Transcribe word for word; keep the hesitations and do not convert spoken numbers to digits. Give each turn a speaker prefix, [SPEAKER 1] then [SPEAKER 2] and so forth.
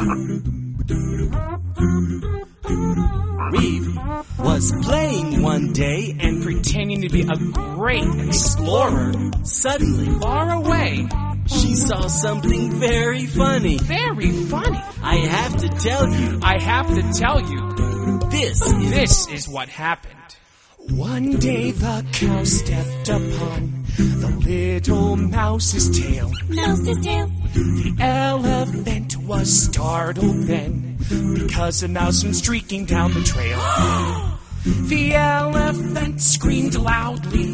[SPEAKER 1] Reeve was playing one day and
[SPEAKER 2] pretending to be a great explorer.
[SPEAKER 1] Suddenly,
[SPEAKER 2] Far away.
[SPEAKER 1] she saw something very funny.
[SPEAKER 2] Very funny.
[SPEAKER 1] I have to tell you,
[SPEAKER 2] I have to tell you,
[SPEAKER 1] this is...
[SPEAKER 2] this is what happened. One day the cow stepped upon the little mouse's tail.
[SPEAKER 3] Mouse's tail.
[SPEAKER 2] The elephant was startled then, because a mouse went streaking down the trail. The elephant screamed loudly.